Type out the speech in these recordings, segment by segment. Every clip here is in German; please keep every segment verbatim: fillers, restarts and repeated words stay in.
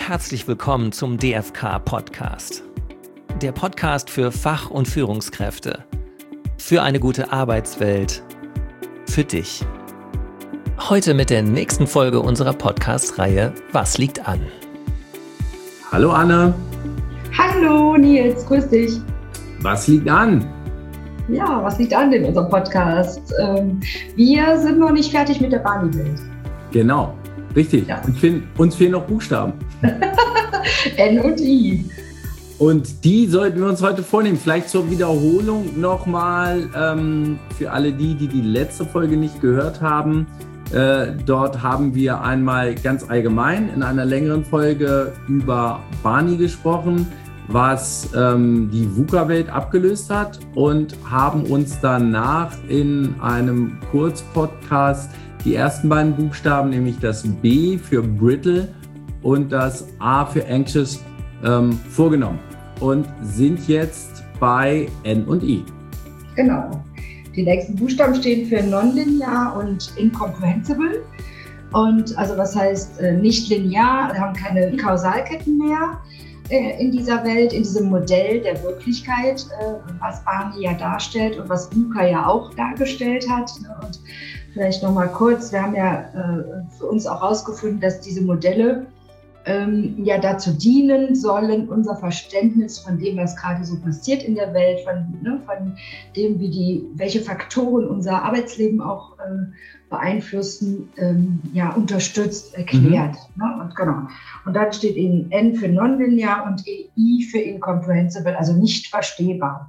Herzlich willkommen zum D F K-Podcast. Der Podcast für Fach- und Führungskräfte. Für eine gute Arbeitswelt. Für dich. Heute mit der nächsten Folge unserer Podcast-Reihe Was liegt an? Hallo Anne. Hallo Nils, grüß dich. Was liegt an? Ja, was liegt an in unserem Podcast? Ähm, wir sind noch nicht fertig mit der Barney-Welt. Genau, richtig. Ja. Uns, fehlen, uns fehlen noch Buchstaben. N und I. Und die sollten wir uns heute vornehmen. Vielleicht zur Wiederholung nochmal ähm, für alle die, die die letzte Folge nicht gehört haben. Äh, dort haben wir einmal ganz allgemein in einer längeren Folge über Barney gesprochen, was ähm, die VUCA-Welt abgelöst hat, und haben uns danach in einem Kurzpodcast die ersten beiden Buchstaben, nämlich das B für Brittle und das A für Anxious, ähm, vorgenommen und sind jetzt bei N und I. Genau. Die nächsten Buchstaben stehen für nonlinear und incomprehensible. Und also was heißt äh, nicht linear, wir haben keine Kausalketten mehr äh, in dieser Welt, in diesem Modell der Wirklichkeit, äh, was Barney ja darstellt und was VUCA ja auch dargestellt hat. Ne? Und vielleicht nochmal kurz, wir haben ja äh, für uns auch herausgefunden, dass diese Modelle ähm, ja dazu dienen sollen, unser Verständnis von dem, was gerade so passiert in der Welt, von, ne, von dem, wie die, welche Faktoren unser Arbeitsleben auch äh, beeinflussen, ähm, ja, unterstützt, erklärt. Mhm. Ne? Und genau. Und dann steht eben N für nonlinear und I für incomprehensible, also nicht verstehbar.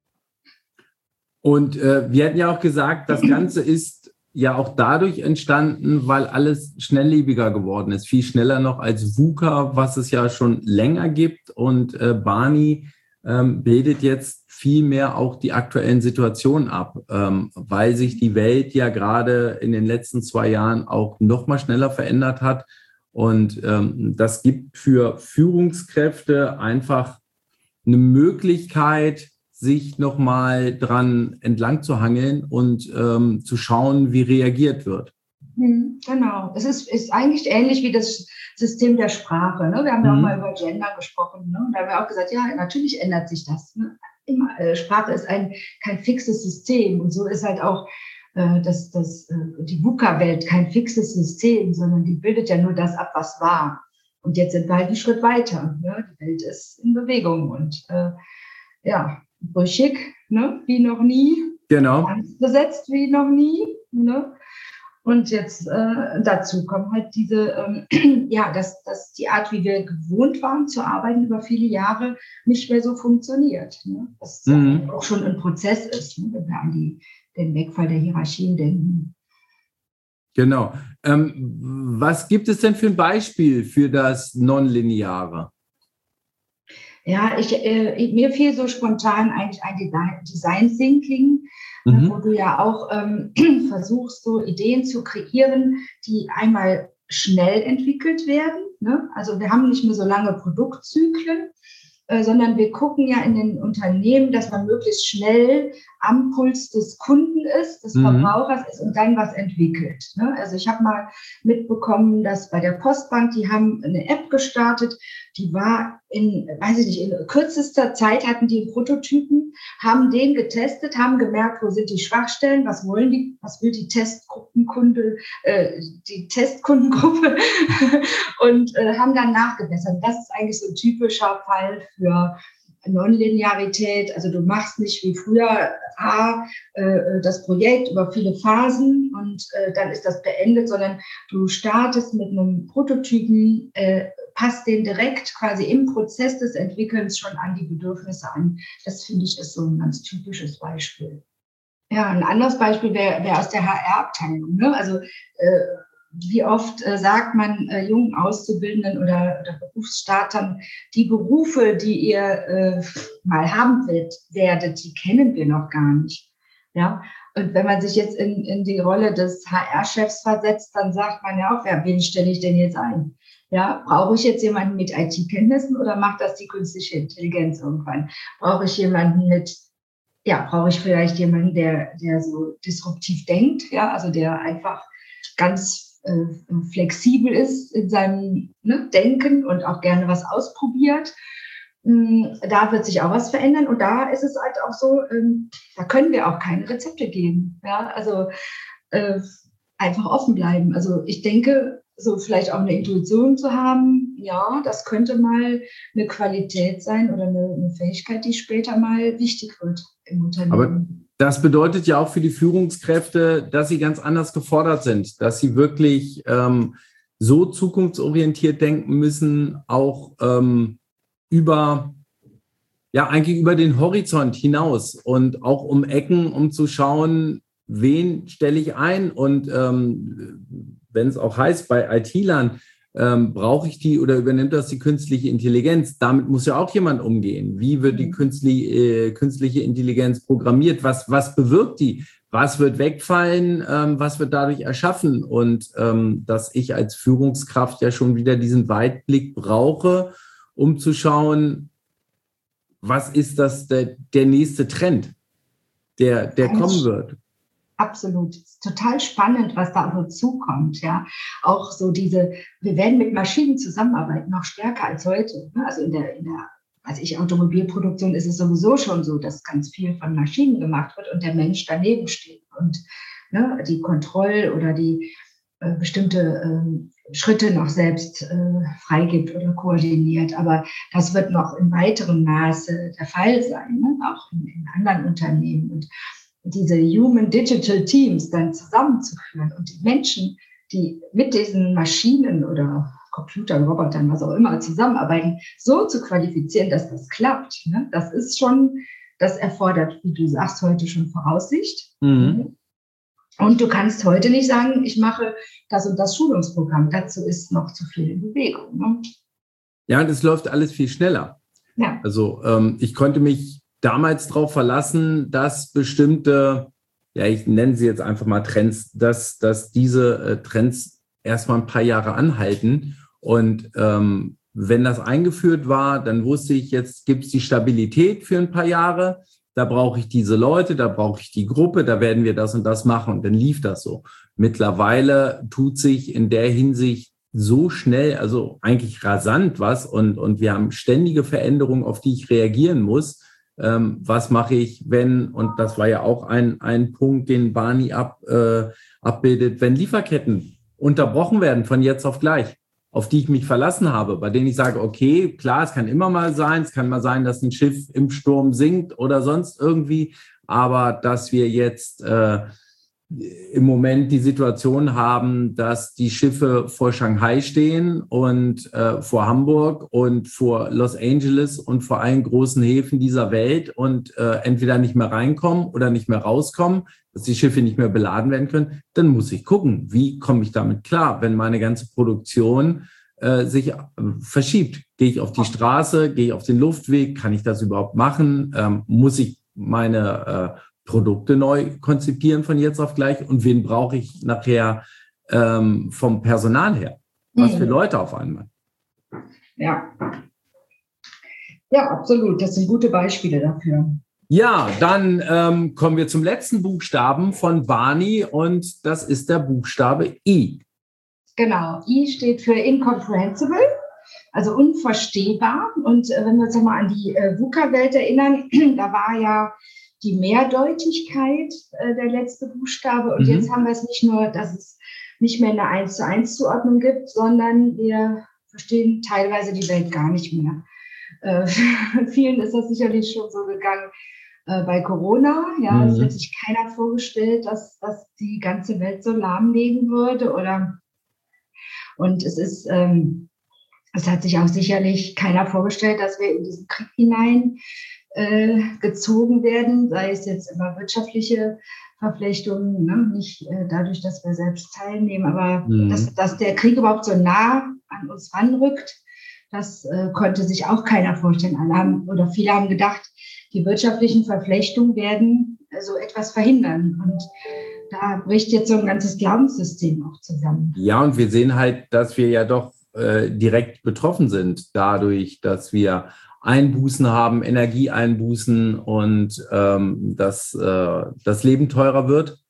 Und äh, wir hatten ja auch gesagt, das Ganze ist ja auch dadurch entstanden, weil alles schnelllebiger geworden ist, viel schneller noch als VUCA, was es ja schon länger gibt. Und äh, Barney ähm, bildet jetzt viel mehr auch die aktuellen Situationen ab, ähm, weil sich die Welt ja gerade in den letzten zwei Jahren auch noch mal schneller verändert hat. Und ähm, das gibt für Führungskräfte einfach eine Möglichkeit, sich nochmal dran entlang zu hangeln und ähm, zu schauen, wie reagiert wird. Genau. Es ist, ist eigentlich ähnlich wie das System der Sprache. Ne? Wir haben mhm. ja auch mal über Gender gesprochen. Ne? Und da haben wir auch gesagt, ja, natürlich ändert sich das. Ne? Immer, äh, Sprache ist ein kein fixes System. Und so ist halt auch äh, das, das, äh, die VUCA-Welt kein fixes System, sondern die bildet ja nur das ab, was war. Und jetzt sind wir halt einen Schritt weiter. Ne? Die Welt ist in Bewegung und äh, ja, brüchig, ne? Wie noch nie. Genau. Besetzt wie noch nie. Ne? Und jetzt äh, dazu kommen halt diese, ähm, ja, dass, dass die Art, wie wir gewohnt waren zu arbeiten über viele Jahre, nicht mehr so funktioniert. Ne? Das mhm. auch schon ein Prozess ist, ne? Wenn wir an die, den Wegfall der Hierarchien denken. Genau. Ähm, was gibt es denn für ein Beispiel für das Nonlineare? Ja, ich, äh, mir fiel so spontan eigentlich ein Design Thinking, mhm. wo du ja auch ähm, versuchst, so Ideen zu kreieren, die einmal schnell entwickelt werden. Ne? Also wir haben nicht mehr so lange Produktzyklen, äh, sondern wir gucken ja in den Unternehmen, dass man möglichst schnell am Puls des Kunden ist, des mhm. Verbrauchers ist und dann was entwickelt. Ne? Also ich habe mal mitbekommen, dass bei der Postbank, die haben eine App gestartet, die war in, weiß ich nicht, in kürzester Zeit hatten die Prototypen, haben den getestet, haben gemerkt, wo sind die Schwachstellen, was wollen die, was will die Testgruppenkunde, äh, die Testkundengruppe und äh, haben dann nachgebessert. Das ist eigentlich so ein typischer Fall für Nonlinearität. Also du machst nicht wie früher A, äh, das Projekt über viele Phasen und äh, dann ist das beendet, sondern du startest mit einem Prototypen, äh, passt den direkt quasi im Prozess des Entwickelns schon an die Bedürfnisse an. Das finde ich ist so ein ganz typisches Beispiel. Ja, ein anderes Beispiel wäre wär aus der H R-Abteilung. Ne? Also äh, wie oft äh, sagt man äh, jungen Auszubildenden oder, oder Berufsstartern, die Berufe, die ihr äh, mal haben wird, werdet, die kennen wir noch gar nicht. Ja, und wenn man sich jetzt in, in die Rolle des H R-Chefs versetzt, dann sagt man ja auch, ja, wen stelle ich denn jetzt ein? Ja, brauche ich jetzt jemanden mit I T-Kenntnissen oder macht das die künstliche Intelligenz irgendwann? Brauche ich jemanden mit, ja, brauche ich vielleicht jemanden, der, der so disruptiv denkt, ja, also der einfach ganz äh, flexibel ist in seinem ne, Denken und auch gerne was ausprobiert. Da wird sich auch was verändern und da ist es halt auch so, ähm, da können wir auch keine Rezepte geben. Ja? Also äh, einfach offen bleiben. Also ich denke, so vielleicht auch eine Intuition zu haben, ja, das könnte mal eine Qualität sein oder eine, eine Fähigkeit, die später mal wichtig wird im Unternehmen. Aber das bedeutet ja auch für die Führungskräfte, dass sie ganz anders gefordert sind, dass sie wirklich ähm, so zukunftsorientiert denken müssen, auch ähm, über, ja, eigentlich über den Horizont hinaus und auch um Ecken, um zu schauen, wen stelle ich ein und ähm, wenn es auch heißt, bei I T-Lern ähm, brauche ich die oder übernimmt das die künstliche Intelligenz? Damit muss ja auch jemand umgehen. Wie wird die künstliche, äh, künstliche Intelligenz programmiert? Was, was bewirkt die? Was wird wegfallen? Ähm, was wird dadurch erschaffen? Und ähm, dass ich als Führungskraft ja schon wieder diesen Weitblick brauche, um zu schauen, was ist das der, der nächste Trend, der, der kommen wird. Absolut. Es ist total spannend, was da auf uns zukommt. Ja. Auch so diese, wir werden mit Maschinen zusammenarbeiten, noch stärker als heute. Also in der, in der also ich, Automobilproduktion ist es sowieso schon so, dass ganz viel von Maschinen gemacht wird und der Mensch daneben steht und ne, die Kontroll- oder die äh, bestimmte äh, Schritte noch selbst äh, freigibt oder koordiniert. Aber das wird noch in weiterem Maße der Fall sein, ne? Auch in, in anderen Unternehmen. Und diese Human Digital Teams dann zusammenzuführen und die Menschen, die mit diesen Maschinen oder Computern, Robotern, was auch immer, zusammenarbeiten, so zu qualifizieren, dass das klappt. Ne? Das ist schon, das erfordert, wie du sagst, heute schon Voraussicht. Mhm. Und du kannst heute nicht sagen, ich mache das und das Schulungsprogramm. Dazu ist noch zu viel in Bewegung. Ne? Ja, und es läuft alles viel schneller. Ja. Also ähm, ich konnte mich damals darauf verlassen, dass bestimmte, ja, ich nenne sie jetzt einfach mal Trends, dass, dass diese äh, Trends erstmal ein paar Jahre anhalten. Und ähm, wenn das eingeführt war, dann wusste ich, jetzt gibt es die Stabilität für ein paar Jahre. Da brauche ich diese Leute, da brauche ich die Gruppe, da werden wir das und das machen. Und dann lief das so. Mittlerweile tut sich in der Hinsicht so schnell, also eigentlich rasant was. Und, und wir haben ständige Veränderungen, auf die ich reagieren muss. Ähm, was mache ich, wenn, und das war ja auch ein, ein Punkt, den Barney ab, äh, abbildet, wenn Lieferketten unterbrochen werden von jetzt auf gleich, auf die ich mich verlassen habe, bei denen ich sage, okay, klar, es kann immer mal sein, es kann mal sein, dass ein Schiff im Sturm sinkt oder sonst irgendwie, aber dass wir jetzt äh, im Moment die Situation haben, dass die Schiffe vor Shanghai stehen und äh, vor Hamburg und vor Los Angeles und vor allen großen Häfen dieser Welt und äh, entweder nicht mehr reinkommen oder nicht mehr rauskommen, dass die Schiffe nicht mehr beladen werden können, dann muss ich gucken, wie komme ich damit klar, wenn meine ganze Produktion äh, sich äh, verschiebt. Gehe ich auf die Straße, gehe ich auf den Luftweg, kann ich das überhaupt machen? Ähm, muss ich meine äh, Produkte neu konzipieren von jetzt auf gleich und wen brauche ich nachher ähm, vom Personal her? Was für Leute auf einmal? Ja. Ja, absolut. Das sind gute Beispiele dafür. Ja, dann ähm, kommen wir zum letzten Buchstaben von Barney und das ist der Buchstabe I. Genau, I steht für incomprehensible, also unverstehbar. Und äh, wenn wir uns nochmal an die äh, VUCA-Welt erinnern, da war ja die Mehrdeutigkeit äh, der letzte Buchstabe. Und mhm. jetzt haben wir es nicht nur, dass es nicht mehr eine eins zu eins Zuordnung gibt, sondern wir verstehen teilweise die Welt gar nicht mehr. Äh, vielen ist das sicherlich schon so gegangen äh, bei Corona. Ja, mhm. Es hat sich keiner vorgestellt, dass, dass die ganze Welt so lahmlegen würde. Oder und es ist, ähm, es hat sich auch sicherlich keiner vorgestellt, dass wir in diesen Krieg hinein äh, gezogen werden, sei es jetzt über wirtschaftliche Verflechtungen, ne? Nicht äh, dadurch, dass wir selbst teilnehmen, aber mhm. dass, dass der Krieg überhaupt so nah an uns ranrückt, das äh, konnte sich auch keiner vorstellen. Alle haben, oder viele haben gedacht, die wirtschaftlichen Verflechtungen werden äh, so etwas verhindern. Und da bricht jetzt so ein ganzes Glaubenssystem auch zusammen. Ja, und wir sehen halt, dass wir ja doch äh, direkt betroffen sind dadurch, dass wir Einbußen haben, Energieeinbußen und ähm, dass äh, das Leben teurer wird.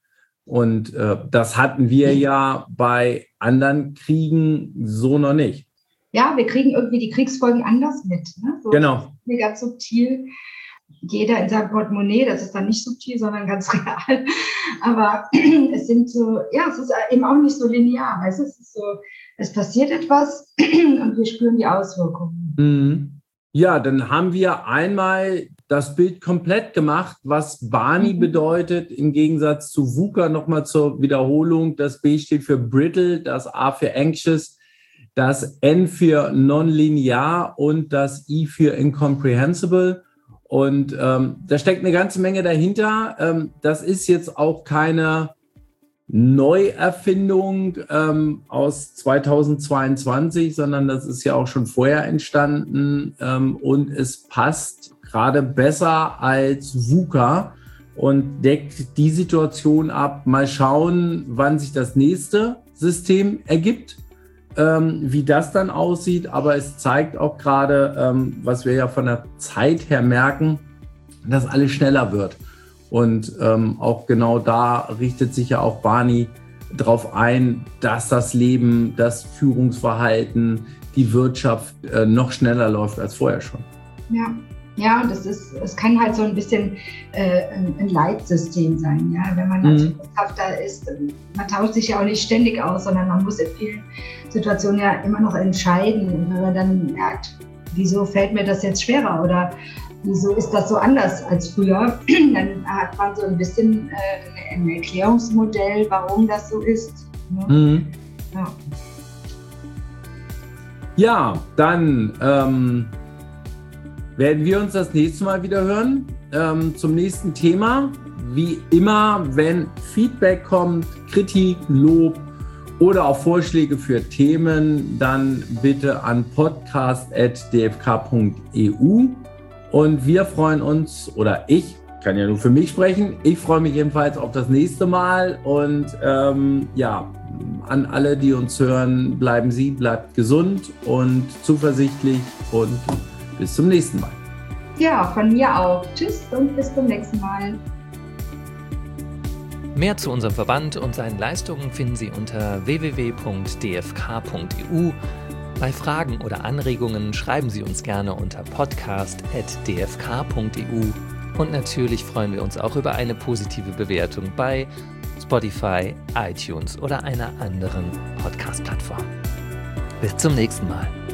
Und äh, das hatten wir ja bei anderen Kriegen so noch nicht. Ja, wir kriegen irgendwie die Kriegsfolgen anders mit. Ne? So Genau. Ganz subtil. Jeder in seinem Portemonnaie, das ist dann nicht subtil, sondern ganz real. Aber es sind so, ja, es ist eben auch nicht so linear. Weißt? Es ist so, es passiert etwas und wir spüren die Auswirkungen. Mhm. Ja, dann haben wir einmal das Bild komplett gemacht, was Barney mhm. bedeutet, im Gegensatz zu VUCA. Nochmal zur Wiederholung. Das B steht für brittle, das A für anxious, das N für nonlinear und das I für incomprehensible. Und ähm, da steckt eine ganze Menge dahinter. Ähm, das ist jetzt auch keine Neuerfindung ähm, aus zweitausendzweiundzwanzig, sondern das ist ja auch schon vorher entstanden. Ähm, und es passt gerade besser als VUCA und deckt die Situation ab. Mal schauen, wann sich das nächste System ergibt. Ähm, wie das dann aussieht, aber es zeigt auch gerade, ähm, was wir ja von der Zeit her merken, dass alles schneller wird. Und ähm, auch genau da richtet sich ja auch Barney darauf ein, dass das Leben, das Führungsverhalten, die Wirtschaft äh, noch schneller läuft als vorher schon. Ja. Ja, und das ist, es kann halt so ein bisschen äh, ein, ein Leitsystem sein, ja, wenn man natürlich betrachtet ist. Man tauscht sich ja auch nicht ständig aus, sondern man muss in vielen Situationen ja immer noch entscheiden. Und wenn man dann merkt, wieso fällt mir das jetzt schwerer oder wieso ist das so anders als früher, dann hat man so ein bisschen äh, ein Erklärungsmodell, warum das so ist. Ne? Mhm. Ja. Ja, dann ähm werden wir uns das nächste Mal wieder hören ähm, zum nächsten Thema. Wie immer, wenn Feedback kommt, Kritik, Lob oder auch Vorschläge für Themen, dann bitte an podcast at d f k punkt e u. Und wir freuen uns, oder ich kann ja nur für mich sprechen, ich freue mich jedenfalls auf das nächste Mal. Und ähm, ja, an alle, die uns hören, bleiben Sie, bleibt gesund und zuversichtlich und bis zum nächsten Mal. Ja, von mir auch. Tschüss und bis zum nächsten Mal. Mehr zu unserem Verband und seinen Leistungen finden Sie unter w w w punkt d f k punkt e u. Bei Fragen oder Anregungen schreiben Sie uns gerne unter podcast at d f k punkt e u. Und natürlich freuen wir uns auch über eine positive Bewertung bei Spotify, iTunes oder einer anderen Podcast-Plattform. Bis zum nächsten Mal.